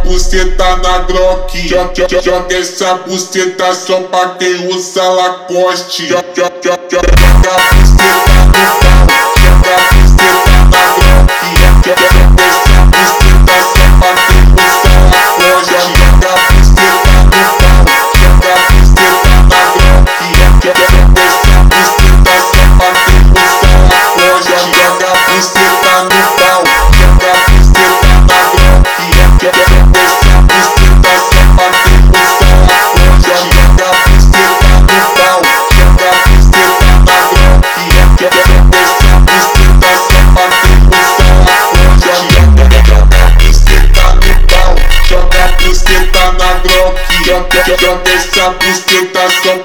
buceta na Glock. Joga essa buceta só pra quem usa Lacoste. Joga a buceta no pau, joga a buceta na Glock. Joga essa buceta só pra quem usa Lacoste. Joga a buceta no pau, joga a buceta na Glock. Joga essa buceta só pra quem usa Lacoste. Joga a buceta no pau, joga a buceta na Glock. Joga essa buceta só pra quem usa Lacoste. Joga a buceta no pau, joga a buceta na Glock. Joga essa buceta só pra quem usa Lacoste. Joga a buceta no pau, joga a buceta na Glock. Joga essa buceta só